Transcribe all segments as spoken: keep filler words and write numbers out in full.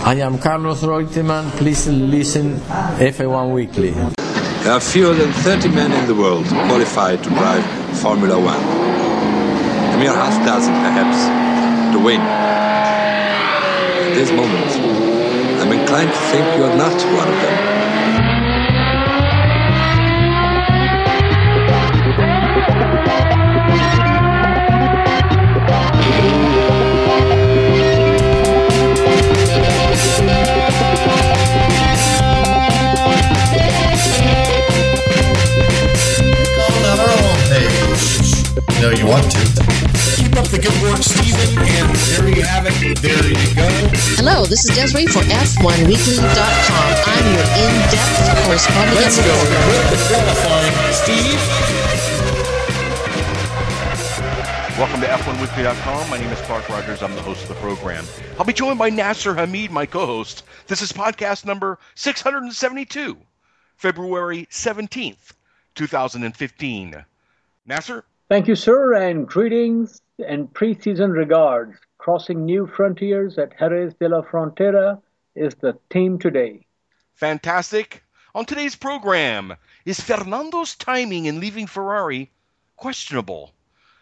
I am Carlos Reutemann. Please listen F one Weekly. There are fewer than thirty men in the world qualified to drive Formula One. A mere half dozen, perhaps, to win. At this moment, I'm inclined to think you're not one of them. No, you want to. Keep up the good work, Stephen, and there you have it. There you go. Hello, this is Desiree for F one weekly dot com. I'm your in-depth correspondent. Let's go. With the qualifying, Steve. Welcome to F one weekly dot com. My name is Clark Rogers. I'm the host of the program. I'll be joined by Nasser Hamid, my co-host. This is podcast number six hundred seventy-two, February seventeenth, twenty fifteen. Nasser? Thank you, sir, and greetings and preseason regards. Crossing new frontiers at Jerez de la Frontera is the theme today. Fantastic. On today's program, is Fernando's timing in leaving Ferrari questionable?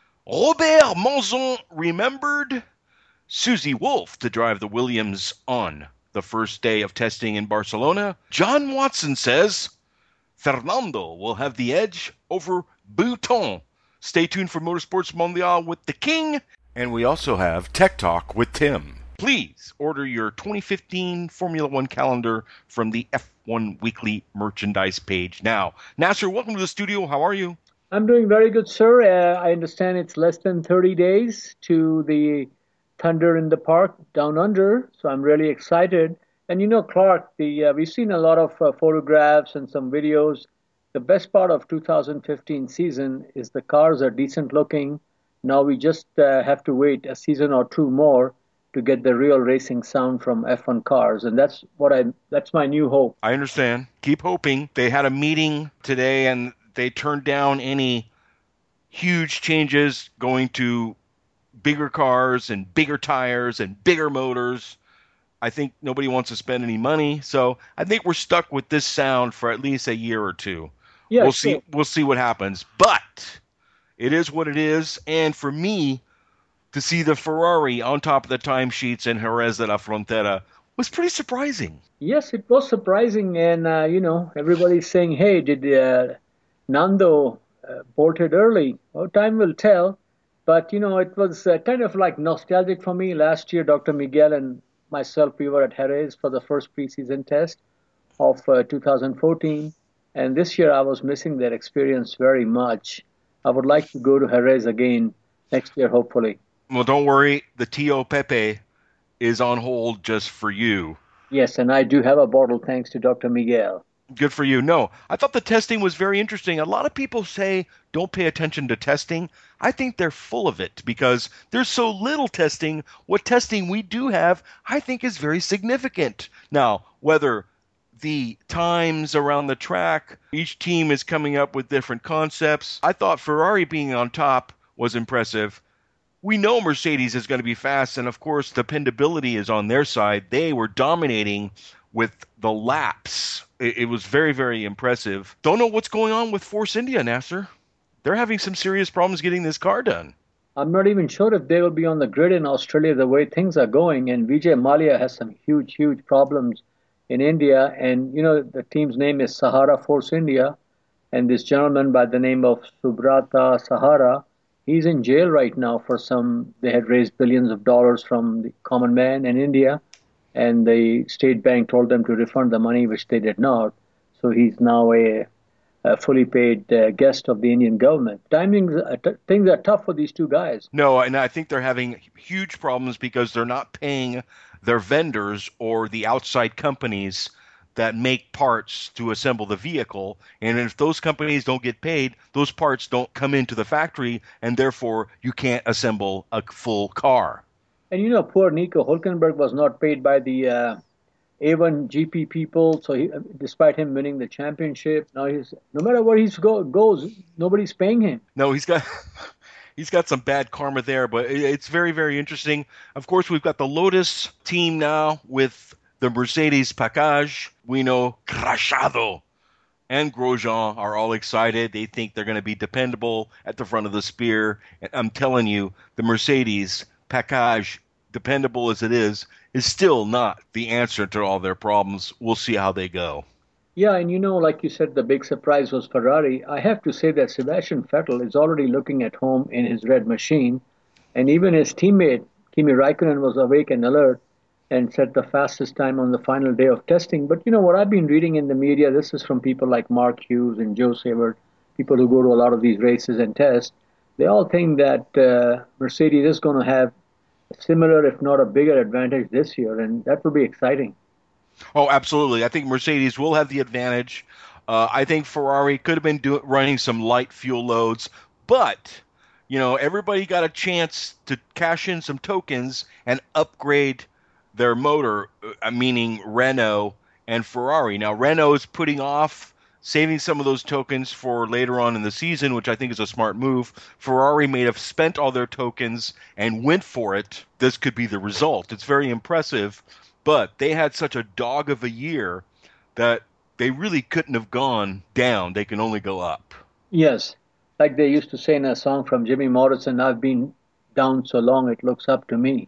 Robert Monzon remembered? Susie Wolff to drive the Williams on the first day of testing in Barcelona? John Watson says Fernando will have the edge over Bouton. Stay tuned for Motorsports Mondial with the King. And we also have Tech Talk with Tim. Please order your twenty fifteen Formula One calendar from the F one Weekly merchandise page now. Nasser, welcome to the studio. How are you? I'm doing very good, sir. Uh, I understand it's less than thirty days to the Thunder in the Park Down Under, so I'm really excited. And you know, Clark, the uh, we've seen a lot of uh, photographs and some videos. The best part of two thousand fifteen season is the cars are decent looking. Now we just uh, have to wait a season or two more to get the real racing sound from F one cars, and that's what I that's my new hope. I understand. Keep hoping. They had a meeting today and they turned down any huge changes going to bigger cars and bigger tires and bigger motors. I think nobody wants to spend any money, so I think we're stuck with this sound for at least a year or two. Yeah, we'll sure. see. We'll see what happens, but it is what it is. And for me to see the Ferrari on top of the timesheets in Jerez de la Frontera was pretty surprising. Yes, it was surprising, and uh, you know, everybody's saying, "Hey, did uh, Nando uh, bolted early?" Well, time will tell. But you know, it was uh, kind of like nostalgic for me. Last year, Doctor Miguel and myself, we were at Jerez for the first preseason test of uh, two thousand fourteen. And this year I was missing that experience very much. I would like to go to Jerez again next year, hopefully. Well, don't worry. The Tio Pepe is on hold just for you. Yes, and I do have a bottle thanks to Doctor Miguel. Good for you. No, I thought the testing was very interesting. A lot of people say don't pay attention to testing. I think they're full of it because there's so little testing. What testing we do have, I think, is very significant. Now, whether the times around the track, each team is coming up with different concepts. I thought Ferrari being on top was impressive. We know Mercedes is going to be fast, and of course, dependability is on their side. They were dominating with the laps. It, it was very, very impressive. Don't know what's going on with Force India, Nasser. They're having some serious problems getting this car done. I'm not even sure if they will be on the grid in Australia the way things are going, and Vijay Mallya has some huge, huge problems in India, and you know the team's name is Sahara Force India, and this gentleman by the name of Subrata Sahara, he's in jail right now for some, they had raised billions of dollars from the common man in India, and the state bank told them to refund the money, which they did not, so he's now a, a fully paid uh, guest of the Indian government. Timings, uh, t- things are tough for these two guys. No, and I think they're having huge problems because they're not paying their vendors or the outside companies that make parts to assemble the vehicle. And if those companies don't get paid, those parts don't come into the factory, and therefore you can't assemble a full car. And you know, poor Nico Hülkenberg was not paid by the uh, A one G P people, so he, despite him winning the championship, now he's no matter where he go, goes, nobody's paying him. No, he's got he's got some bad karma there, but it's very, very interesting. Of course, we've got the Lotus team now with The Mercedes package, we know Crashado and Grosjean are all excited. They think they're going to be dependable at the front of the spear. And I'm telling you, the Mercedes package, dependable as it is, is still not the answer to all their problems. We'll see how they go. Yeah, and you know, like you said, the big surprise was Ferrari. I have to say that Sebastian Vettel is already looking at home in his red machine. And even his teammate, Kimi Raikkonen, was awake and alert and set the fastest time on the final day of testing. But you know what I've been reading in the media, this is from people like Mark Hughes and Joe Sabert, people who go to a lot of these races and test. They all think that uh, Mercedes is going to have a similar, if not a bigger advantage this year, and that will be exciting. Oh, absolutely. I think Mercedes will have the advantage. Uh, I think Ferrari could have been do- running some light fuel loads, but, you know, everybody got a chance to cash in some tokens and upgrade their motor, uh, meaning Renault and Ferrari. Now, Renault is putting off saving some of those tokens for later on in the season, which I think is a smart move. Ferrari may have spent all their tokens and went for it. This could be the result. It's very impressive, but they had such a dog of a year that they really couldn't have gone down. They can only go up. Yes, like they used to say in a song from Jimmy Morrison, I've been down so long it looks up to me.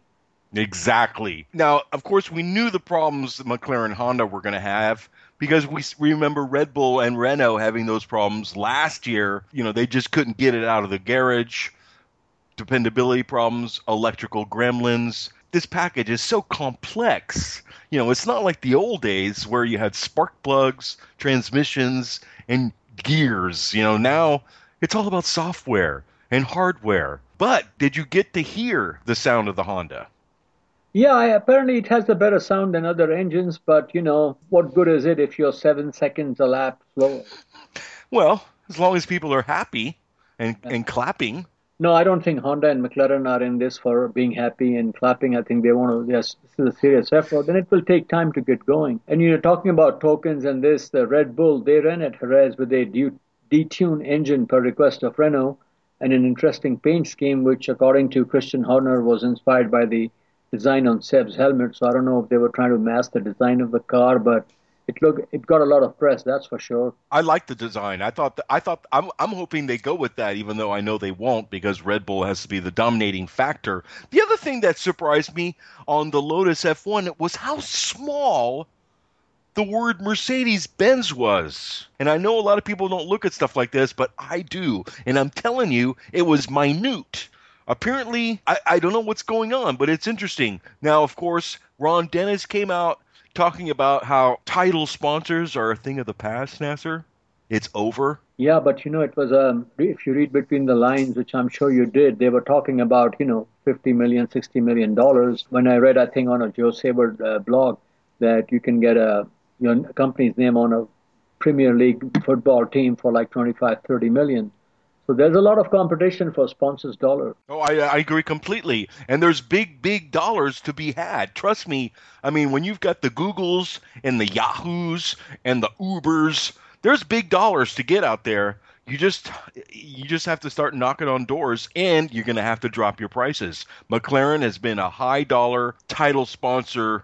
Exactly. Now, of course, we knew the problems that McLaren Honda were going to have because we remember Red Bull and Renault having those problems last year. You know, they just couldn't get it out of the garage. Dependability problems, electrical gremlins. This package is so complex. You know, it's not like the old days where you had spark plugs, transmissions, and gears. You know, now it's all about software and hardware. But did you get to hear the sound of the Honda? Yeah, I, apparently it has a better sound than other engines, but, you know, what good is it if you're seven seconds a lap slower? Well, as long as people are happy and, and clapping. No, I don't think Honda and McLaren are in this for being happy and clapping. I think they want to, yes, this is a serious effort, and it will take time to get going. And, you know, talking about tokens and this, the Red Bull, they ran at Jerez with a detuned engine per request of Renault and an interesting paint scheme, which, according to Christian Horner, was inspired by the design on Seb's helmet. So I don't know if they were trying to mask the design of the car, but it look it got a lot of press, that's for sure. I like the design. I thought th- I thought I'm I'm hoping they go with that, even though I know they won't, because Red Bull has to be the dominating factor. The other thing that surprised me on the Lotus F one was how small the word Mercedes-Benz was. And I know a lot of people don't look at stuff like this, but I do. And I'm telling you, it was minute. Apparently, I, I don't know what's going on, but it's interesting. Now, of course, Ron Dennis came out talking about how title sponsors are a thing of the past, Nasser. It's over. Yeah, but, you know, it was, um, if you read between the lines, which I'm sure you did, they were talking about, you know, fifty million dollars, sixty million dollars. When I read, I think, on a Joe Sabert uh, blog that you can get a, you know, a company's name on a Premier League football team for like twenty-five, thirty million. So there's a lot of competition for sponsors' dollar. Oh, I, I agree completely. And there's big, big dollars to be had. Trust me. I mean, when you've got the Googles and the Yahoos and the Ubers, there's big dollars to get out there. You just you just have to start knocking on doors, and you're going to have to drop your prices. McLaren has been a high-dollar title sponsor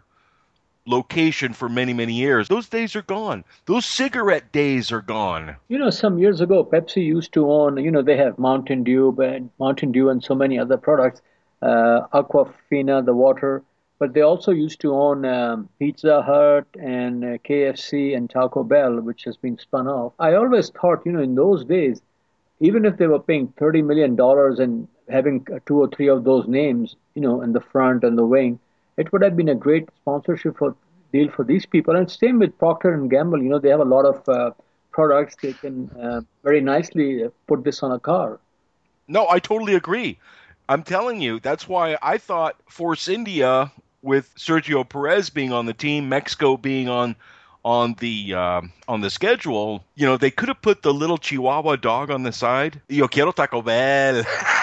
location for many, many years. Those days are gone. Those cigarette days are gone. You know, some years ago, Pepsi used to own, you know, they have Mountain Dew and Mountain Dew and so many other products, uh, Aquafina, the water, but they also used to own um, Pizza Hut and uh, K F C and Taco Bell, which has been spun off. I always thought, you know, in those days, even if they were paying thirty million dollars and having two or three of those names, you know, in the front and the wing, it would have been a great sponsorship for, deal for these people. And same with Procter and Gamble. You know, they have a lot of uh, products. They can uh, very nicely put this on a car. No, I totally agree. I'm telling you, that's why I thought Force India, with Sergio Perez being on the team, Mexico being on on the um, on the schedule, you know, they could have put the little Chihuahua dog on the side. Yo quiero Taco Bell.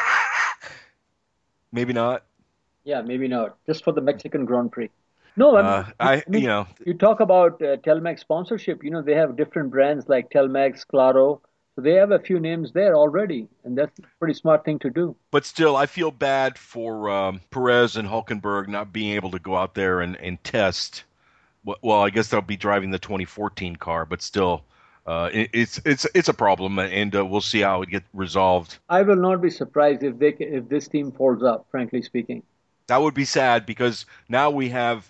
Maybe not. Yeah, maybe not. Just for the Mexican Grand Prix. No, I mean, uh, I, I mean, you know, you talk about uh, Telmex sponsorship. You know, they have different brands like Telmex, Claro. So they have a few names there already, and that's a pretty smart thing to do. But still, I feel bad for um, Perez and Hulkenberg not being able to go out there and, and test Well, I guess they'll be driving the twenty fourteen car, but still, uh, it, it's it's it's a problem, and uh, we'll see how it gets resolved. I will not be surprised if they if this team folds up. Frankly speaking, that would be sad because now we have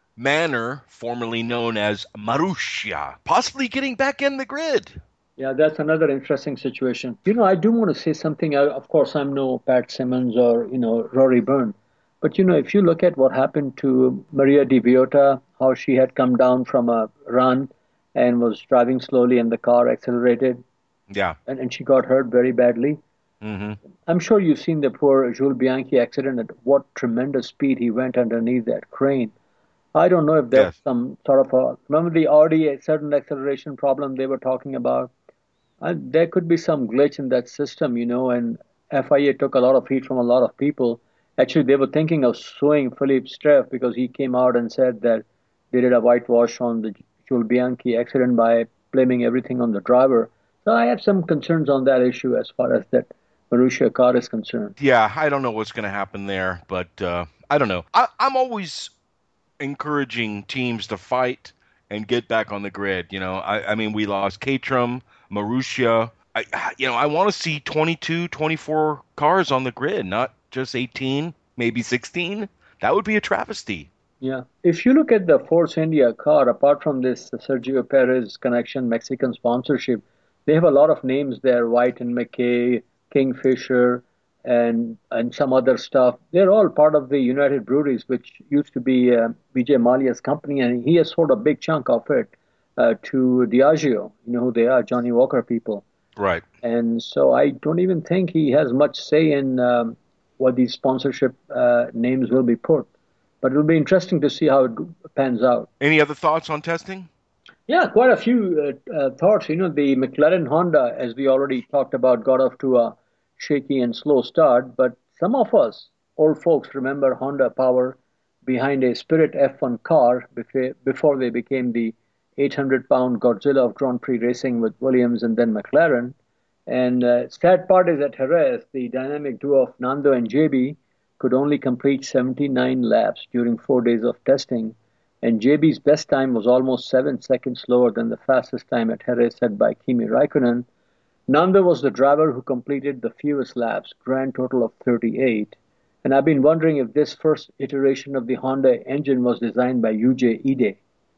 Manor, formerly known as Marussia, possibly getting back in the grid. Yeah, that's another interesting situation. You know, I do want to say something. Of course, I'm no Pat Simmons or, you know, Rory Byrne. But, you know, if you look at what happened to Maria Di Biota, how she had come down from a run and was driving slowly and the car accelerated. Yeah. And, and she got hurt very badly. Mm-hmm. I'm sure you've seen the poor Jules Bianchi accident, at what tremendous speed he went underneath that crane. I don't know if there's yes. some sort of a, remember the Audi, a certain acceleration problem they were talking about? Uh, there could be some glitch in that system, you know, and F I A took a lot of heat from a lot of people. Actually, they were thinking of suing Philippe Streff because he came out and said that they did a whitewash on the Jules Bianchi accident by blaming everything on the driver. So I have some concerns on that issue as far as that Marussia car is concerned. Yeah, I don't know what's going to happen there, but uh, I don't know. I, I'm always encouraging teams to fight and get back on the grid. You know, I, I mean, we lost Caterham, Marussia. I, you know, I want to see twenty-two, twenty-four cars on the grid, not just eighteen, maybe sixteen. That would be a travesty. Yeah. If you look at the Force India car, apart from this Sergio Perez connection, Mexican sponsorship, they have a lot of names there, White and McKay, Kingfisher, and and some other stuff. They're all part of the United Breweries, which used to be uh, Vijay Mallya's company, and he has sold a big chunk of it uh, to Diageo. You know who they are, Johnny Walker people. Right. And so I don't even think he has much say in um, what these sponsorship uh, names will be put. But it'll be interesting to see how it pans out. Any other thoughts on testing? Yeah, quite a few uh, uh, thoughts. You know, the McLaren Honda, as we already talked about, got off to a shaky and slow start. But some of us, old folks, remember Honda power behind a Spirit F one car before they became the eight hundred pound Godzilla of Grand Prix racing with Williams and then McLaren. And uh, sad part is at Jerez, the dynamic duo of Nando and J B could only complete seventy-nine laps during four days of testing. And J B's best time was almost seven seconds slower than the fastest time at Jerez set by Kimi Raikkonen. Nando was the driver who completed the fewest laps, grand total of thirty-eight. And I've been wondering if this first iteration of the Honda engine was designed by Yuji Ide.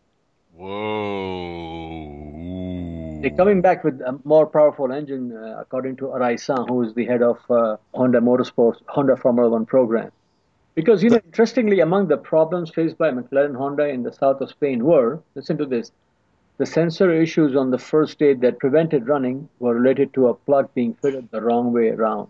Whoa. They're coming back with a more powerful engine, uh, according to Arai-san, who is the head of uh, Honda Motorsports, Honda Formula One program. Because, you know, interestingly, among the problems faced by McLaren Honda in the south of Spain were, listen to this, the sensor issues on the first day that prevented running were related to a plug being fitted the wrong way around.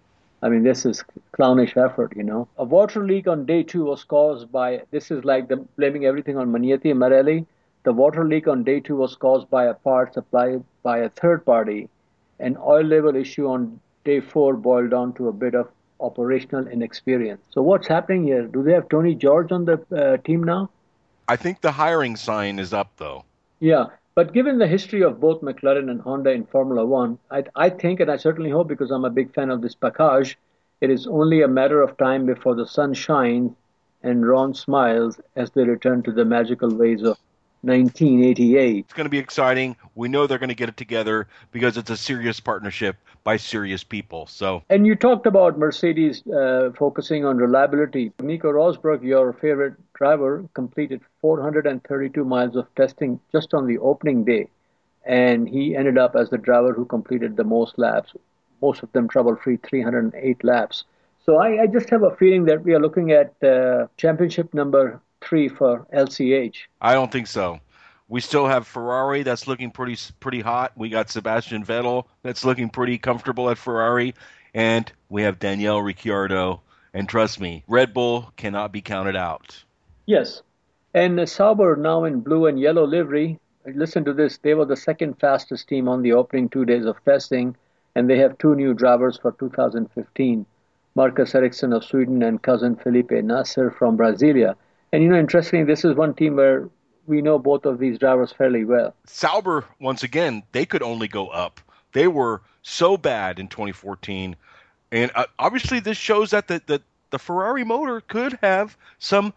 I mean, this is clownish effort, you know. A water leak on day two was caused by, this is like the, blaming everything on Magneti and Marelli. The water leak on day two was caused by a part supplied by a third party. An oil level issue on day four boiled down to a bit of operational inexperience. So what's happening here? Do they have Tony George on the uh, team now? I think the hiring sign is up, though. Yeah, but given the history of both McLaren and Honda in Formula One, I, I think, and I certainly hope, because I'm a big fan of this package, it is only a matter of time before the sun shines and Ron smiles as they return to the magical ways of nineteen eighty-eight. It's going to be exciting. We know they're going to get it together because it's a serious partnership by serious people. So, and you talked about Mercedes uh, focusing on reliability. Nico Rosberg, your favorite driver, completed four hundred thirty-two miles of testing just on the opening day, and he ended up as the driver who completed the most laps, most of them trouble-free, three hundred eight laps. So I, I just have a feeling that we are looking at uh, championship number three for L C H. I don't think so. We still have Ferrari that's looking pretty pretty hot. We got Sebastian Vettel that's looking pretty comfortable at Ferrari. And we have Daniel Ricciardo. And trust me, Red Bull cannot be counted out. Yes. And uh, Sauber now in blue and yellow livery. Listen to this. They were the second fastest team on the opening two days of testing. And they have two new drivers for two thousand fifteen. Marcus Ericsson of Sweden and cousin Felipe Nasser from Brasilia. And, you know, interestingly, this is one team where we know both of these drivers fairly well. Sauber, once again, they could only go up. They were so bad in twenty fourteen. And uh, obviously this shows that the, the, the Ferrari motor could have some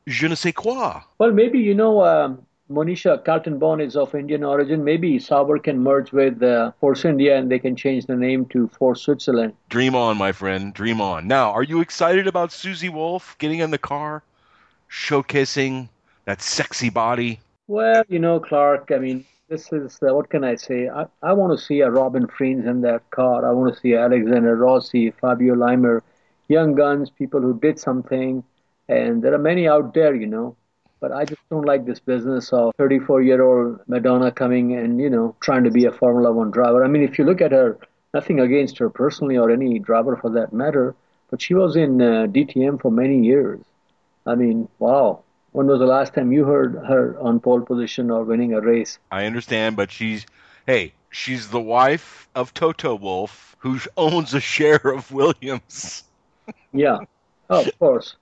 je ne sais quoi. Well, maybe, you know, um, Monisha Kaltenborn is of Indian origin. Maybe Sauber can merge with uh, Force India and they can change the name to Force Switzerland. Dream on, my friend. Dream on. Now, are you excited about Susie Wolf getting in the car, showcasing that sexy body? Well, you know, Clark, I mean, this is, uh, what can I say? I, I want to see a Robin Freins in that car. I want to see Alexander Rossi, Fabio Leimer, young guns, people who did something. And there are many out there, you know. But I just don't like this business of thirty-four-year-old Madonna coming and, you know, trying to be a Formula One driver. I mean, if you look at her, nothing against her personally or any driver for that matter, but she was in uh, D T M for many years. I mean, wow. When was the last time you heard her on pole position or winning a race? I understand, but she's, hey, she's the wife of Toto Wolff, who owns a share of Williams. Yeah, oh, of course.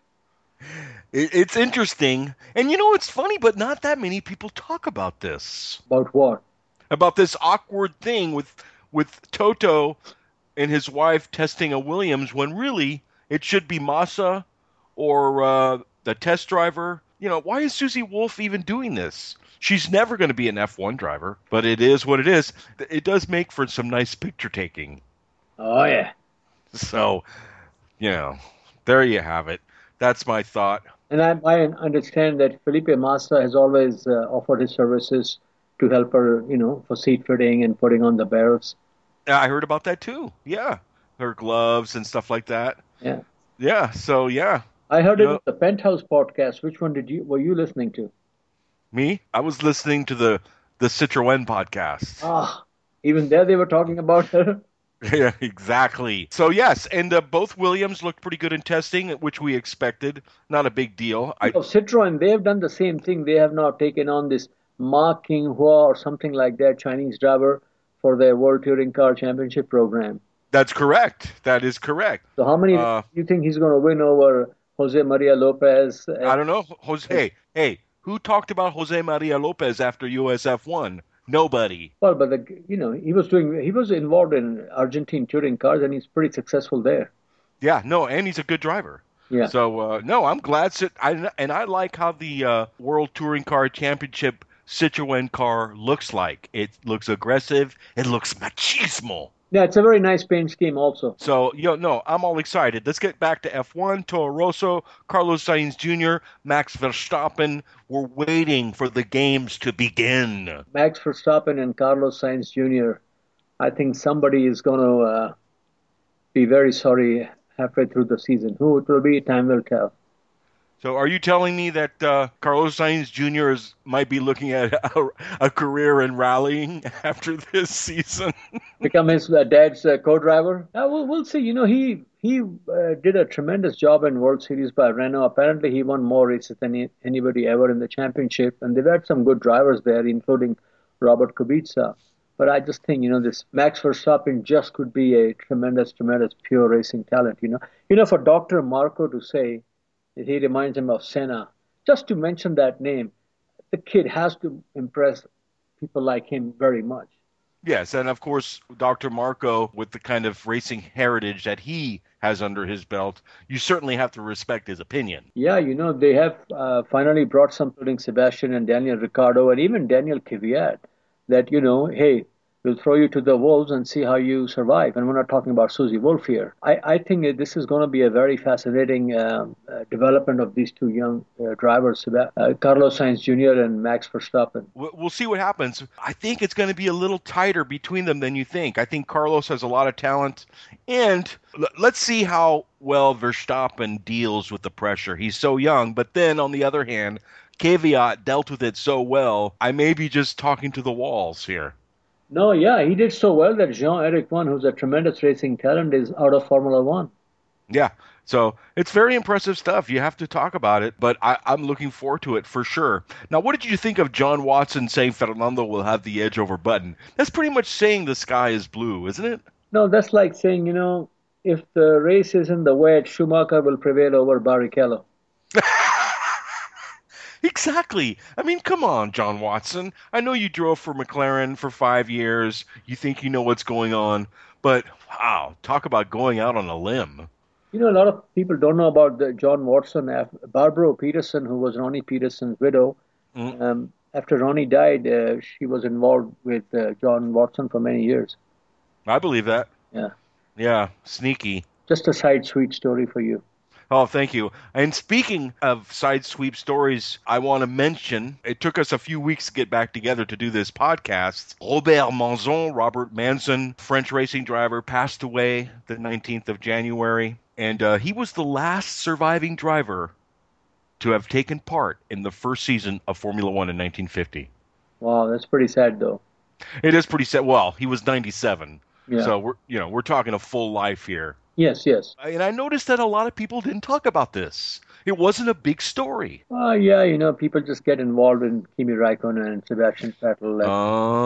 It's interesting. And you know, it's funny, but not that many people talk about this. About what? About this awkward thing with with Toto and his wife testing a Williams when really it should be Massa or uh, the test driver. You know, why is Susie Wolf even doing this? She's never going to be an F one driver, but it is what it is. It does make for some nice picture taking. Oh, yeah. So, you know, there you have it. That's my thought. And I, I understand that Felipe Massa has always uh, offered his services to help her, you know, for seat fitting and putting on the belts. I heard about that too. Yeah. Her gloves and stuff like that. Yeah. Yeah. So, yeah. I heard you it know, on the Penthouse podcast. Which one did you were you listening to? Me? I was listening to the, the Citroën podcast. Ah, even there they were talking about her. Yeah, exactly. So, yes, and uh, both Williams looked pretty good in testing, which we expected. Not a big deal. I, Oh, Citroën, they have done the same thing. They have now taken on this Ma Qinghua or something like that, Chinese driver, for their World Touring Car Championship program. That's correct. That is correct. So how many Uh, do you think he's going to win over Jose Maria Lopez? I don't know. Jose, hey, hey, who talked about Jose Maria Lopez after U S F one? Nobody. Well, but the, you know, he was doing, he was involved in Argentine touring cars, and he's pretty successful there. Yeah, no, and he's a good driver. Yeah. So, uh, no, I'm glad. Cit- I, and I like how the uh, World Touring Car Championship Citroën car looks like. It looks aggressive. It looks machismo. Yeah, it's a very nice paint scheme also. So, you know, no, I'm all excited. Let's get back to F one. Toro Rosso, Carlos Sainz Junior, Max Verstappen. We're waiting for the games to begin. Max Verstappen and Carlos Sainz Junior I think somebody is going to uh, be very sorry halfway through the season. Who it will be, time will tell. So are you telling me that uh, Carlos Sainz Junior is, might be looking at a, a career in rallying after this season? Become his uh, dad's uh, co-driver? Uh, we'll, we'll see. You know, he he uh, did a tremendous job in World Series by Renault. Apparently, he won more races than he, anybody ever in the championship. And they've had some good drivers there, including Robert Kubica. But I just think, you know, this Max Verstappen just could be a tremendous, tremendous pure racing talent, you know. You know, for Doctor Marco to say that he reminds him of Senna, just to mention that name, the kid has to impress people like him very much. Yes, and of course, Doctor Marco, with the kind of racing heritage that he has under his belt, you certainly have to respect his opinion. Yeah, you know, they have uh, finally brought some, including Sebastian and Daniel Ricciardo and even Daniel Kvyat, that, you know, hey, we'll throw you to the wolves and see how you survive. And we're not talking about Susie Wolf here. I, I think that this is going to be a very fascinating um, uh, development of these two young uh, drivers, uh, Carlos Sainz Junior and Max Verstappen. We'll see what happens. I think it's going to be a little tighter between them than you think. I think Carlos has a lot of talent. And l- let's see how well Verstappen deals with the pressure. He's so young. But then, on the other hand, Kvyat dealt with it so well, I may be just talking to the walls here. No, yeah, he did so well that Jean-Eric Vann, who's a tremendous racing talent, is out of Formula One. Yeah, so it's very impressive stuff. You have to talk about it, but I, I'm looking forward to it for sure. Now, what did you think of John Watson saying Fernando will have the edge over Button? That's pretty much saying the sky is blue, isn't it? No, that's like saying, you know, if the race isn't the wet, Schumacher will prevail over Barrichello. Exactly. I mean, come on, John Watson. I know you drove for McLaren for five years. You think you know what's going on. But, wow, talk about going out on a limb. You know, a lot of people don't know about the John Watson. Af- Barbara Peterson, who was Ronnie Peterson's widow, Mm, um, after Ronnie died, uh, she was involved with uh, John Watson for many years. I believe that. Yeah, Yeah, sneaky. just a side sweet story for you. Oh, thank you. And speaking of side sweep stories, I want to mention it took us a few weeks to get back together to do this podcast. Robert Manzon, Robert Manson, French racing driver, passed away the nineteenth of January. And uh, he was the last surviving driver to have taken part in the first season of Formula One in nineteen fifty. Wow, that's pretty sad, though. It is pretty sad. Well, he was ninety-seven. Yeah. So we're, you know, we're talking a full life here. Yes, yes. And I noticed that a lot of people didn't talk about this. It wasn't a big story. Uh, yeah, you know, people just get involved in Kimi Raikkonen and Sebastian Vettel and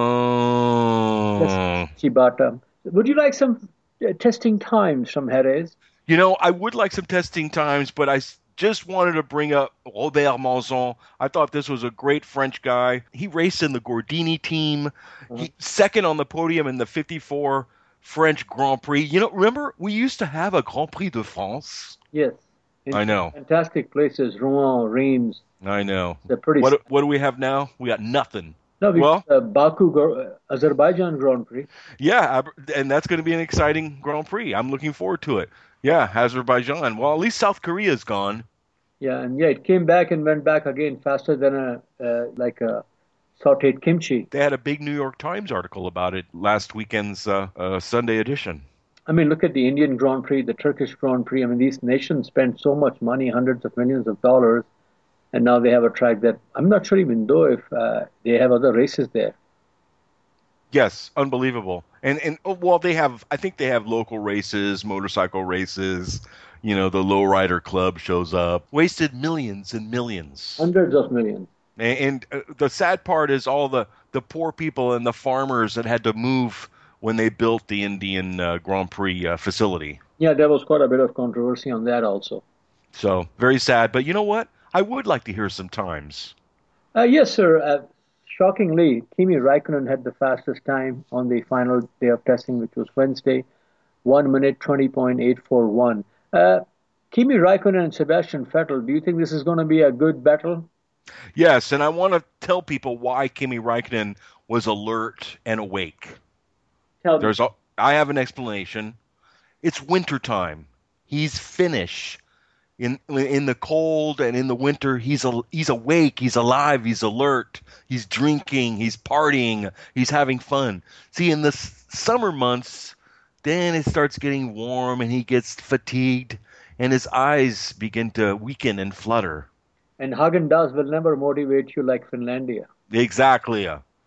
Oh. Shibata. Would you like some uh, testing times from Jerez? You know, I would like some testing times, but I s- just wanted to bring up Robert Manzon. I thought this was a great French guy. He raced in the Gordini team. He second on the podium in the fifty-four French Grand Prix. You know, remember we used to have a Grand Prix de France? Yes. In I know. Fantastic places, Rouen, Reims. I know. They're pretty. What what do we have now? We got nothing. No, because Well- uh, Baku, Gro- uh, Azerbaijan Grand Prix. Yeah, Ab- and that's going to be an exciting Grand Prix. I'm looking forward to it. Yeah, Azerbaijan. Well, at least South Korea's gone. Yeah, and yeah, it came back and went back again faster than a uh, like a sautéed kimchi. They had a big New York Times article about it last weekend's uh, uh, Sunday edition. I mean, look at the Indian Grand Prix, the Turkish Grand Prix. I mean, these nations spend so much money, hundreds of millions of dollars, and now they have a track that I'm not sure even though if uh, they have other races there. Yes, unbelievable. And and oh, well, they have. I think they have local races, motorcycle races. You know, the lowrider club shows up. Wasted millions and millions. Hundreds of millions. And, and uh, the sad part is all the the poor people and the farmers that had to move when they built the Indian uh, Grand Prix uh, facility. Yeah, there was quite a bit of controversy on that also. So very sad. But you know what? I would like to hear some times. Uh, yes, sir. Uh, shockingly, Kimi Raikkonen had the fastest time on the final day of testing, which was Wednesday, one minute twenty point eight four one. Uh, Kimi Raikkonen and Sebastian Vettel, do you think this is going to be a good battle? Yes, and I want to tell people why Kimi Raikkonen was alert and awake. Tell me. There's a, I have an explanation. It's wintertime. He's Finnish. In in the cold and in the winter, he's a, he's awake, he's alive, he's alert, he's drinking, he's partying, he's having fun. See, in the s- summer months, then it starts getting warm and he gets fatigued and his eyes begin to weaken and flutter. And Haagen-Dazs will never motivate you like Finlandia. Exactly.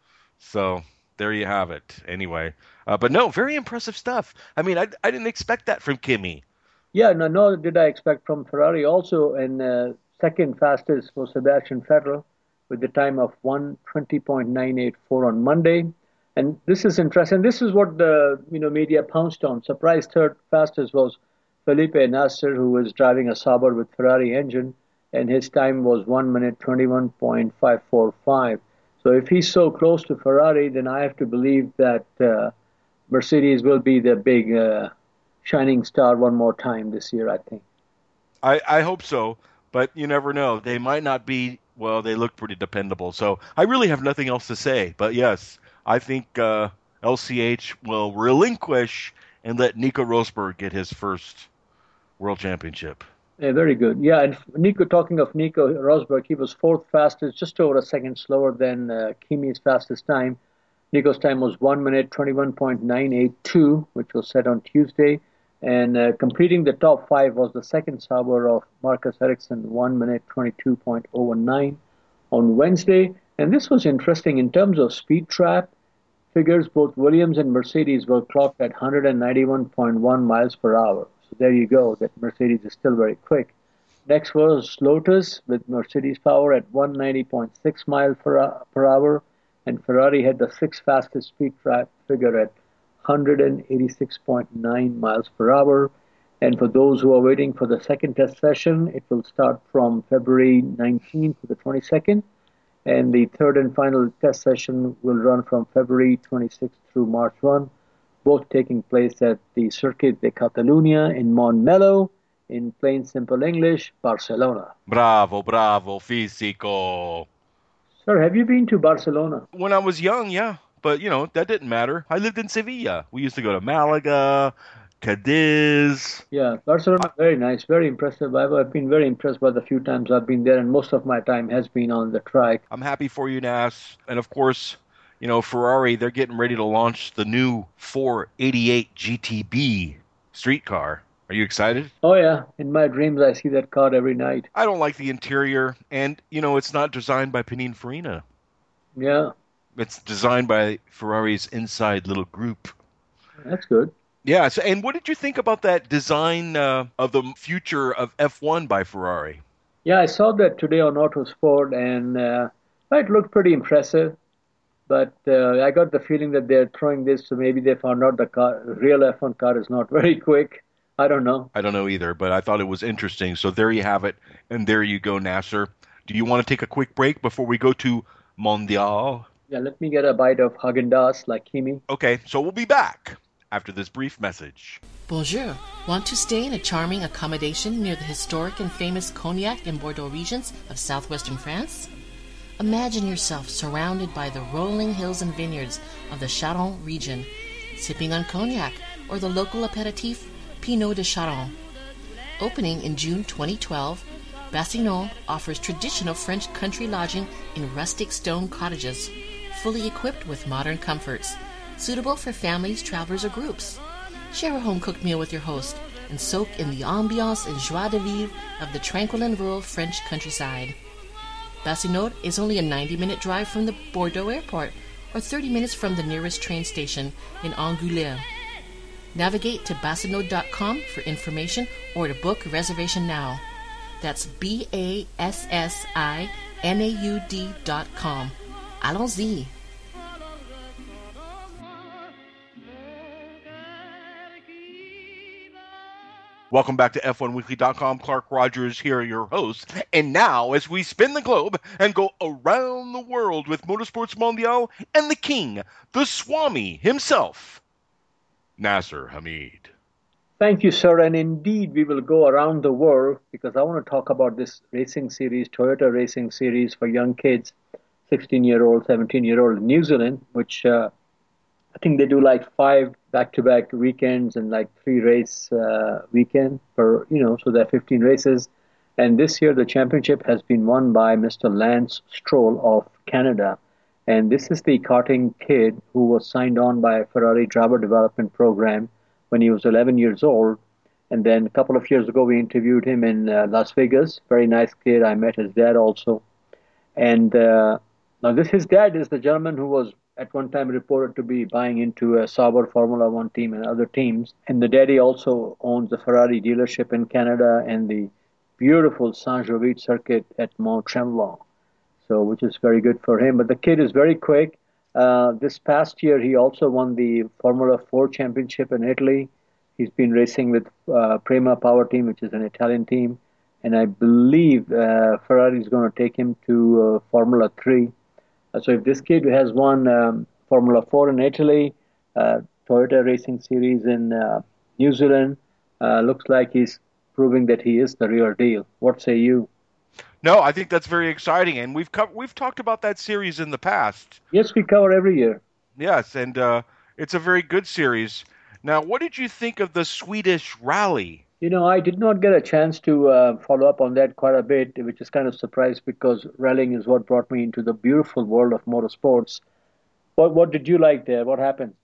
So there you have it. Anyway, uh, but no, very impressive stuff. I mean, I, I didn't expect that from Kimi. Yeah, no, nor did I expect from Ferrari also. And uh, second fastest for Sebastian Vettel with the time of one twenty point nine eight four on Monday. And this is interesting. This is what the you know media pounced on. Surprise third fastest was Felipe Nasser, who was driving a Sauber with Ferrari engine, and his time was one minute twenty-one point five four five. So if he's so close to Ferrari, then I have to believe that uh, Mercedes will be the big uh, shining star one more time this year, I think. I, I hope so, but you never know. They might not be, well, they look pretty dependable. So I really have nothing else to say. But yes, I think uh, L C H will relinquish and let Nico Rosberg get his first world championship. Yeah, very good. Yeah, and Nico, talking of Nico Rosberg, he was fourth fastest, just over a second slower than uh, Kimi's fastest time. Nico's time was one minute twenty-one point nine eight two, which was set on Tuesday. And uh, completing the top five was the second Sauber of Marcus Ericsson, one minute twenty-two point oh one nine on Wednesday. And this was interesting in terms of speed trap figures. Both Williams and Mercedes were clocked at one ninety-one point one miles per hour. So there you go, that Mercedes is still very quick. Next was Lotus with Mercedes power at one ninety point six miles per, per hour. And Ferrari had the sixth fastest speed trap figure at one eighty-six point nine miles per hour. And for those who are waiting for the second test session, it will start from February nineteenth to the twenty-second. And the third and final test session will run from February twenty-sixth through March first, both taking place at the Circuit de Catalunya in Montmello. In plain, simple English, Barcelona. Bravo, bravo, fisico. Sir, have you been to Barcelona? When I was young, yeah. But, you know, that didn't matter. I lived in Sevilla. We used to go to Malaga, Cadiz. Yeah, Barcelona, very nice, very impressive. I've, I've been very impressed by the few times I've been there, and most of my time has been on the track. I'm happy for you, Nas. And, of course, you know, Ferrari, they're getting ready to launch the new four eighty-eight G T B streetcar. Are you excited? Oh, yeah. In my dreams, I see that car every night. I don't like the interior. And, you know, it's not designed by Pininfarina. Yeah. It's designed by Ferrari's inside little group. That's good. Yeah. So, and what did you think about that design uh, of the future of F one by Ferrari? Yeah, I saw that today on Autosport, and uh, it looked pretty impressive. But uh, I got the feeling that they're throwing this, so maybe they found out the car, real F one car is not very quick. I don't know. I don't know either, but I thought it was interesting. So there you have it, and there you go, Nasser. Do you want to take a quick break before we go to Mondial? Yeah, let me get a bite of Haagen-Dazs like Kimi. Okay, so we'll be back after this brief message. Bonjour. Want to stay in a charming accommodation near the historic and famous Cognac and Bordeaux regions of southwestern France? Imagine yourself surrounded by the rolling hills and vineyards of the Charente region, sipping on cognac or the local aperitif Pinot de Charente. Opening in June twenty twelve, Bassignon offers traditional French country lodging in rustic stone cottages, fully equipped with modern comforts, suitable for families, travelers, or groups. Share a home-cooked meal with your host and soak in the ambiance and joie de vivre of the tranquil and rural French countryside. Bassignon is only a ninety-minute drive from the Bordeaux airport or thirty minutes from the nearest train station in Angoulême. Navigate to bassignaud dot com for information or to book a reservation now. That's B A S S I N A U D dot com. Allons-y! Welcome back to F one weekly dot com. Clark Rogers here, your host. And now, as we spin the globe and go around the world with Motorsports Mondial and the king, the Swami himself, Nasser Hamid. Thank you, sir. And indeed, we will go around the world because I want to talk about this racing series, Toyota Racing Series for young kids, sixteen-year-old, seventeen-year-old in New Zealand, which uh, I think they do like five back-to-back weekends and like three race uh, weekend per, you know, so there are fifteen races. And this year, the championship has been won by Mister Lance Stroll of Canada. And this is the karting kid who was signed on by a Ferrari driver development program when he was eleven years old. And then a couple of years ago, we interviewed him in uh, Las Vegas. Very nice kid. I met his dad also. And uh, now this, his dad is the gentleman who was at one time reported to be buying into a Sauber Formula One team and other teams. And the daddy also owns the Ferrari dealership in Canada and the beautiful Saint-Jovite circuit at Mont Tremblant. So, which is very good for him. But the kid is very quick. Uh, this past year, he also won the Formula Four championship in Italy. He's been racing with uh, Prema Power Team, which is an Italian team. And I believe uh, Ferrari is going to take him to uh, Formula Three. Uh, so if this kid has won um, Formula Four in Italy, uh, Toyota Racing Series in uh, New Zealand, uh, looks like he's proving that he is the real deal. What say you? No, I think that's very exciting, and we've co- we've talked about that series in the past. Yes, we cover every year. Yes, and uh, it's a very good series. Now, what did you think of the Swedish rally? You know, I did not get a chance to uh, follow up on that quite a bit, which is kind of surprised because rallying is what brought me into the beautiful world of motorsports. What what did you like there? What happened?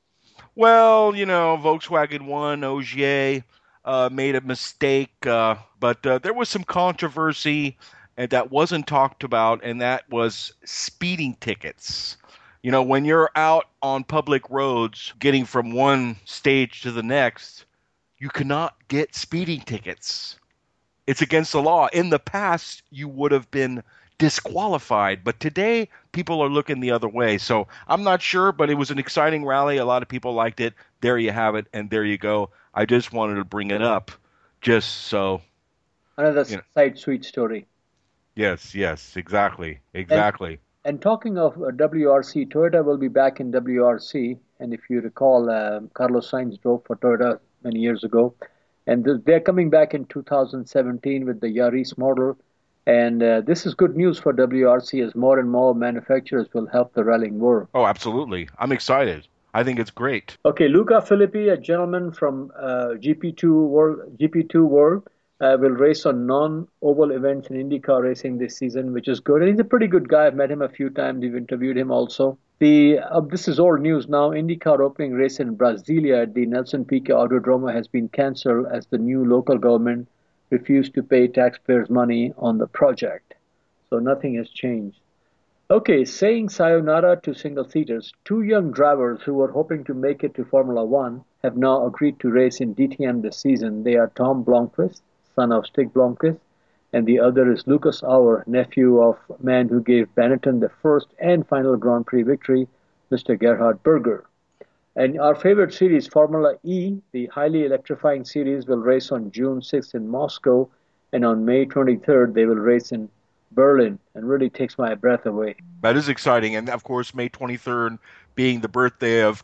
Well, you know, Volkswagen won, Ogier uh, made a mistake, uh, but uh, there was some controversy and that wasn't talked about, and that was speeding tickets. You know, when you're out on public roads getting from one stage to the next, you cannot get speeding tickets. It's against the law. In the past, you would have been disqualified, but today people are looking the other way. So I'm not sure, but it was an exciting rally. A lot of people liked it. There you have it, and there you go. I just wanted to bring it up just so. Another you know. side sweet story. Yes, yes, exactly, exactly. And, and talking of uh, W R C, Toyota will be back in W R C. And if you recall, uh, Carlos Sainz drove for Toyota many years ago. And th- they're coming back in two thousand seventeen with the Yaris model. And uh, this is good news for W R C as more and more manufacturers will help the rallying world. Oh, absolutely. I'm excited. I think it's great. Okay, Luca Filippi, a gentleman from uh, G P two World, G P two World, uh, will race on non-oval events in IndyCar racing this season, which is good. And he's a pretty good guy. I've met him a few times. We've interviewed him also. The uh, this is old news now. IndyCar opening race in Brasilia at the Nelson Piquet Autodromo has been cancelled as the new local government refused to pay taxpayers' money on the project. So nothing has changed. Okay, saying sayonara to single-seaters, two young drivers who were hoping to make it to Formula One have now agreed to race in D T M this season. They are Tom Blomqvist, son of Stig Blomqvist, and the other is Lucas Auer, nephew of man who gave Benetton the first and final Grand Prix victory, Mister Gerhard Berger. And our favorite series, Formula E, the highly electrifying series, will race on June sixth in Moscow, and on May twenty-third they will race in Berlin, and really takes my breath away. That is exciting. And, of course, May twenty-third being the birthday of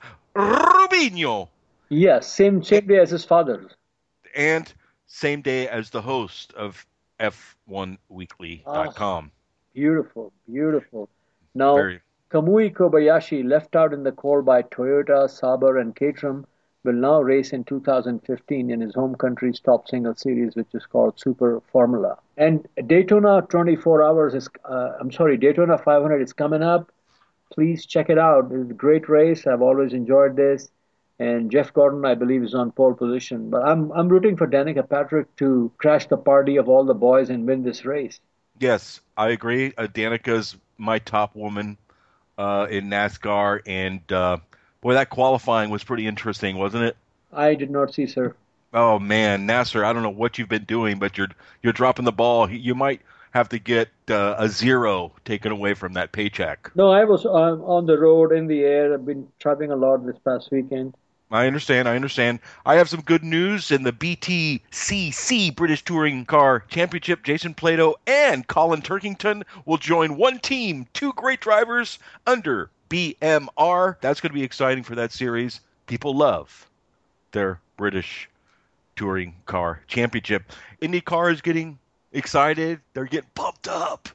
Rubinho. Yes, same same day as his father's. And same day as the host of F one weekly dot com. Oh, beautiful, beautiful. Now, Very. Kamui Kobayashi, left out in the cold by Toyota, Sauber, and Caterham, will now race in two thousand fifteen in his home country's top single series, which is called Super Formula. And Daytona twenty-four hours is, uh, I'm sorry, Daytona five hundred is coming up. Please check it out. It's a great race. I've always enjoyed this. And Jeff Gordon, I believe, is on pole position. But I'm I'm rooting for Danica Patrick to crash the party of all the boys and win this race. Yes, I agree. Uh, Danica's my top woman uh, in NASCAR. And, uh, boy, that qualifying was pretty interesting, wasn't it? I did not see, sir. Oh, man, Nasser, I don't know what you've been doing, but you're you're dropping the ball. You might have to get uh, a zero taken away from that paycheck. No, I was um, on the road, in the air. I've been traveling a lot this past weekend. I understand, I understand. I have some good news in the B T C C British Touring Car Championship. Jason Plato and Colin Turkington will join one team, two great drivers under B M R. That's going to be exciting for that series. People love their British Touring Car Championship. IndyCar is getting excited. They're getting pumped up.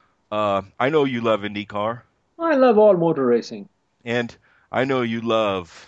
Uh, I know you love IndyCar. I love all motor racing. And I know you love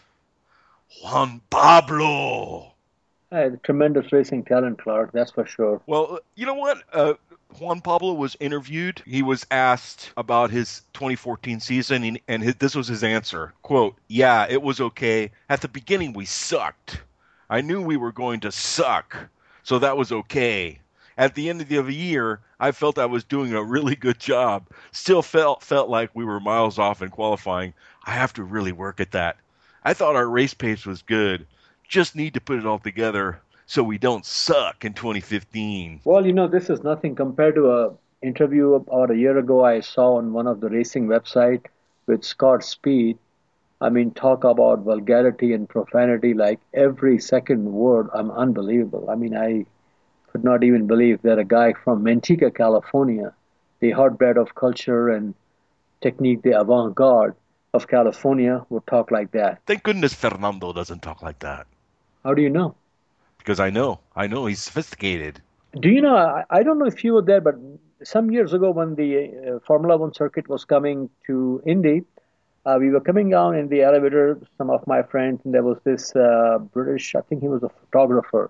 Juan Pablo. I had tremendous racing talent, Clark, that's for sure. Well, you know what? Uh, Juan Pablo was interviewed. He was asked about his twenty fourteen season, and, and his, this was his answer. Quote, "Yeah, it was okay. At the beginning, we sucked. I knew we were going to suck, so that was okay. At the end of the year, I felt I was doing a really good job. Still felt felt like we were miles off in qualifying. I have to really work at that. I thought our race pace was good. Just need to put it all together so we don't suck in twenty fifteen. Well, you know, this is nothing compared to a interview about a year ago I saw on one of the racing website with Scott Speed. I mean, talk about vulgarity and profanity, like every second word. I'm unbelievable. I mean, I could not even believe that a guy from Manteca, California, the hotbed of culture and technique, the avant-garde of California, would talk like that. Thank goodness Fernando doesn't talk like that. How do you know? Because I know. I know he's sophisticated. Do you know, I, I don't know if you were there, but some years ago when the uh, Formula One circuit was coming to Indy, uh, we were coming down in the elevator, some of my friends, and there was this uh, British, I think he was a photographer,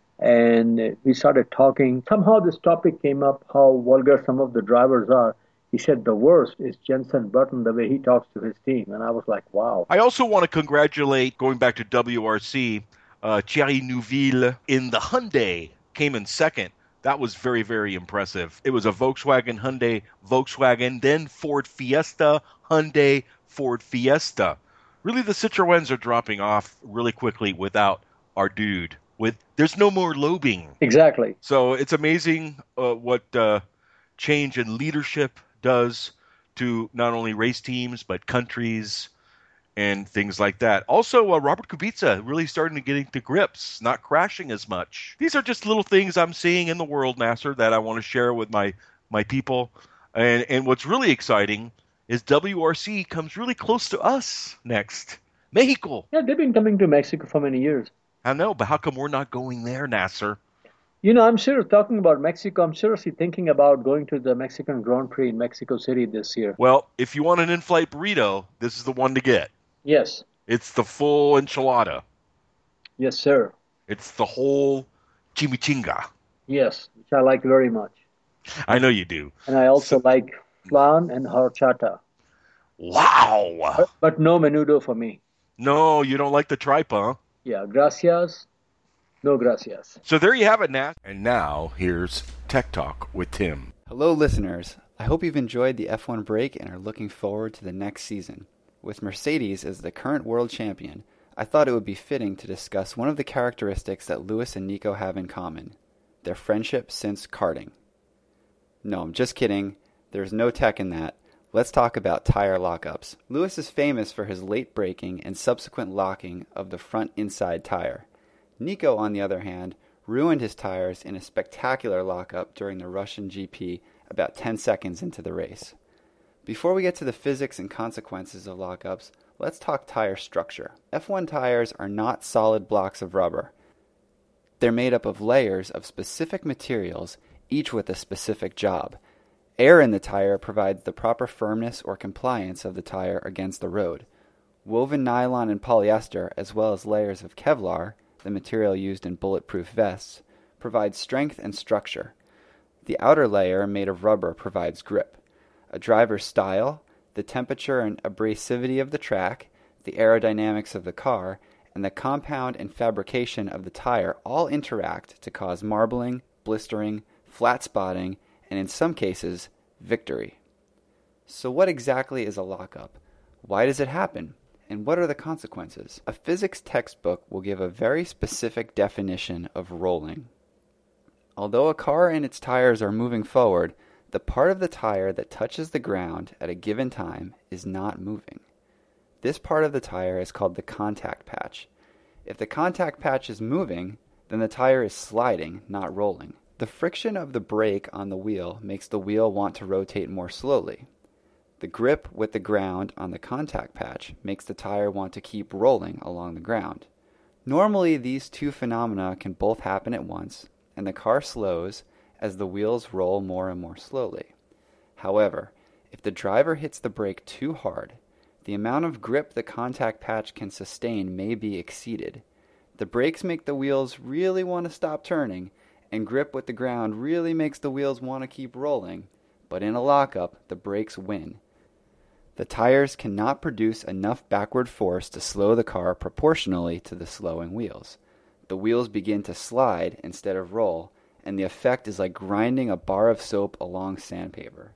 and we started talking. Somehow this topic came up, how vulgar some of the drivers are. He said the worst is Jenson Button, the way he talks to his team. And I was like, wow. I also want to congratulate, going back to W R C, uh, Thierry Neuville in the Hyundai came in second. That was very, very impressive. It was a Volkswagen, Hyundai, Volkswagen, then Ford Fiesta, Hyundai, Ford Fiesta. Really, the Citroens are dropping off really quickly without our dude. With There's no more lobing. Exactly. So it's amazing uh, what uh, change in leadership does to not only race teams, but countries and things like that. Also, uh, Robert Kubica really starting to get into grips, not crashing as much. These are just little things I'm seeing in the world, Nasser, that I want to share with my, my people. And, and what's really exciting is W R C comes really close to us next. Mexico. Yeah, they've been coming to Mexico for many years. I know, but how come we're not going there, Nasser? You know, I'm sure talking about Mexico, I'm seriously thinking about going to the Mexican Grand Prix in Mexico City this year. Well, if you want an in-flight burrito, this is the one to get. Yes. It's the full enchilada. Yes, sir. It's the whole chimichinga. Yes, which I like very much. I know you do. And I also like flan and horchata. Wow. But, but no menudo for me. No, you don't like the tripe, huh? Yeah, gracias. No gracias. So there you have it, Nat. And now, here's Tech Talk with Tim. Hello, listeners. I hope you've enjoyed the F one break and are looking forward to the next season. With Mercedes as the current world champion, I thought it would be fitting to discuss one of the characteristics that Lewis and Nico have in common, their friendship since karting. No, I'm just kidding. There's no tech in that. Let's talk about tire lockups. Lewis is famous for his late braking and subsequent locking of the front inside tire. Nico, on the other hand, ruined his tires in a spectacular lockup during the Russian G P about ten seconds into the race. Before we get to the physics and consequences of lockups, let's talk tire structure. F one tires are not solid blocks of rubber. They're made up of layers of specific materials, each with a specific job. Air in the tire provides the proper firmness or compliance of the tire against the road. Woven nylon and polyester, as well as layers of Kevlar, the material used in bulletproof vests, provide strength and structure. The outer layer, made of rubber, provides grip. A driver's style, the temperature and abrasivity of the track, the aerodynamics of the car, and the compound and fabrication of the tire all interact to cause marbling, blistering, flat spotting, and in some cases, victory. So what exactly is a lockup? Why does it happen? And what are the consequences? A physics textbook will give a very specific definition of rolling. Although a car and its tires are moving forward, the part of the tire that touches the ground at a given time is not moving. This part of the tire is called the contact patch. If the contact patch is moving, then the tire is sliding, not rolling. The friction of the brake on the wheel makes the wheel want to rotate more slowly. The grip with the ground on the contact patch makes the tire want to keep rolling along the ground. Normally, these two phenomena can both happen at once, and the car slows as the wheels roll more and more slowly. However, if the driver hits the brake too hard, the amount of grip the contact patch can sustain may be exceeded. The brakes make the wheels really want to stop turning, and grip with the ground really makes the wheels want to keep rolling, but in a lockup, the brakes win. The tires cannot produce enough backward force to slow the car proportionally to the slowing wheels. The wheels begin to slide instead of roll, and the effect is like grinding a bar of soap along sandpaper.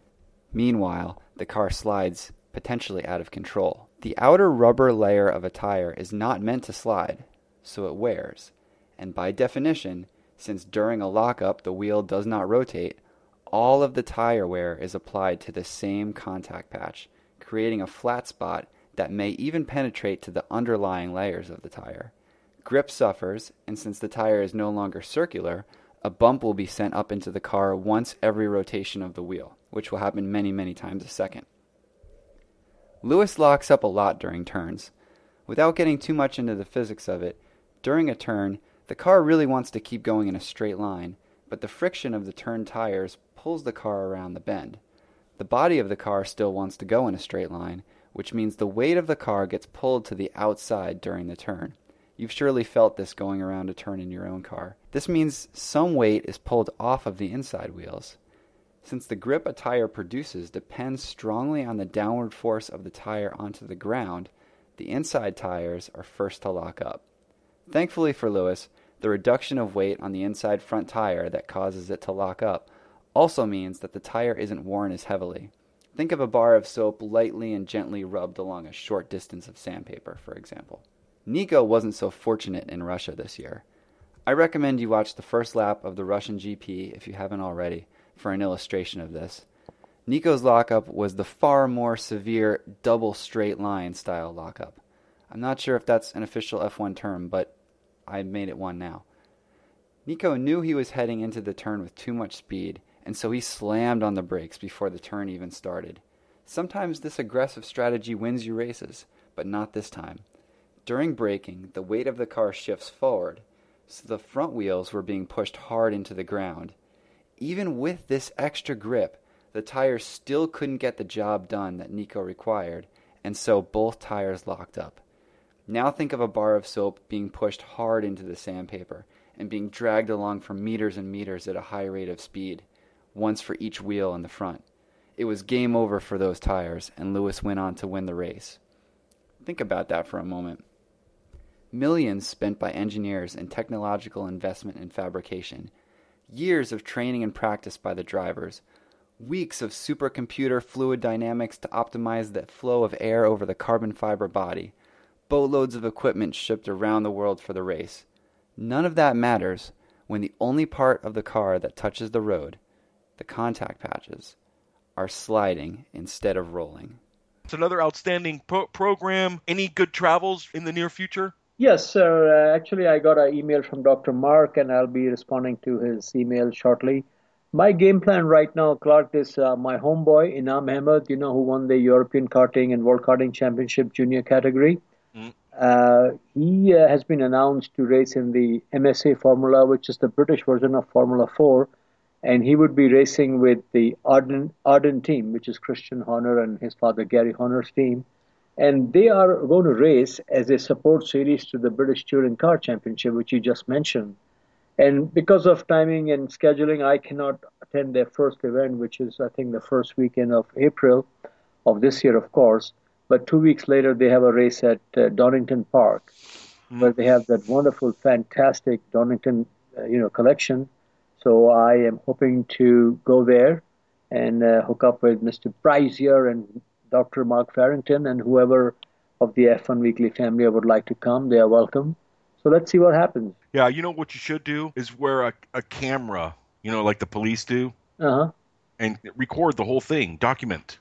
Meanwhile, the car slides potentially out of control. The outer rubber layer of a tire is not meant to slide, so it wears. And by definition, since during a lockup the wheel does not rotate, all of the tire wear is applied to the same contact patch, creating a flat spot that may even penetrate to the underlying layers of the tire. Grip suffers, and since the tire is no longer circular, a bump will be sent up into the car once every rotation of the wheel, which will happen many, many times a second. Lewis locks up a lot during turns. Without getting too much into the physics of it, during a turn, the car really wants to keep going in a straight line, but the friction of the turned tires pulls the car around the bend. The body of the car still wants to go in a straight line, which means the weight of the car gets pulled to the outside during the turn. You've surely felt this going around a turn in your own car. This means some weight is pulled off of the inside wheels. Since the grip a tire produces depends strongly on the downward force of the tire onto the ground, the inside tires are first to lock up. Thankfully for Lewis, the reduction of weight on the inside front tire that causes it to lock up also means that the tire isn't worn as heavily. Think of a bar of soap lightly and gently rubbed along a short distance of sandpaper, for example. Nico wasn't so fortunate in Russia this year. I recommend you watch the first lap of the Russian G P if you haven't already, for an illustration of this. Nico's lockup was the far more severe double straight line style lockup. I'm not sure if that's an official F one term, but I made it one now. Nico knew he was heading into the turn with too much speed, and so he slammed on the brakes before the turn even started. Sometimes this aggressive strategy wins you races, but not this time. During braking, the weight of the car shifts forward, so the front wheels were being pushed hard into the ground. Even with this extra grip, the tires still couldn't get the job done that Nico required, and so both tires locked up. Now think of a bar of soap being pushed hard into the sandpaper and being dragged along for meters and meters at a high rate of speed, once for each wheel in the front. It was game over for those tires, and Lewis went on to win the race. Think about that for a moment. Millions spent by engineers and technological investment in fabrication, years of training and practice by the drivers, weeks of supercomputer fluid dynamics to optimize the flow of air over the carbon fiber body, boatloads of equipment shipped around the world for the race. None of that matters when the only part of the car that touches the road, the contact patches, are sliding instead of rolling. It's another outstanding pro- program. Any good travels in the near future? Yes, sir. Uh, actually, I got an email from Doctor Mark, and I'll be responding to his email shortly. My game plan right now, Clark, is uh, my homeboy, Inam Ahmed, you know, who won the European Karting and World Karting Championship junior category. Mm. Uh, he uh, has been announced to race in the M S A Formula, which is the British version of Formula four, and he would be racing with the Arden, Arden team, which is Christian Horner and his father Gary Horner's team. And they are going to race as a support series to the British Touring Car Championship, which you just mentioned. And because of timing and scheduling, I cannot attend their first event, which is, I think, the first weekend of April of this year, of course. But two weeks later, they have a race at uh, Donington Park, mm. where they have that wonderful, fantastic Donington, uh, you know, collection. So I am hoping to go there and uh, hook up with Mister Brazier and Doctor Mark Farrington, and whoever of the F one Weekly family would like to come, they are welcome. So let's see what happens. Yeah, you know what you should do is wear a, a camera, you know, like the police do, uh-huh. and record the whole thing, document.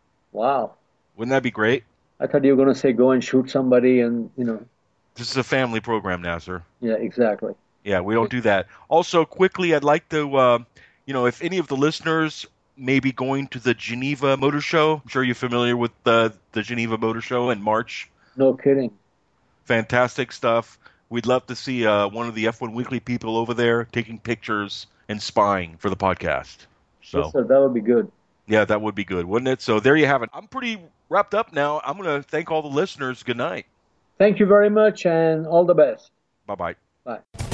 Wow. Wouldn't that be great? I thought you were going to say go and shoot somebody and, you know. This is a family program now, sir. Yeah, exactly. Yeah, we don't do that. Also, quickly, I'd like to, uh, you know, if any of the listeners maybe going to the Geneva Motor Show. I'm sure you're familiar with the, the Geneva Motor Show in March. No kidding. Fantastic stuff. We'd love to see uh, one of the F one Weekly people over there taking pictures and spying for the podcast. So, yes, sir, that would be good. Yeah, that would be good, wouldn't it? So there you have it. I'm pretty wrapped up now. I'm going to thank all the listeners. Good night. Thank you very much, and all the best. Bye-bye. Bye.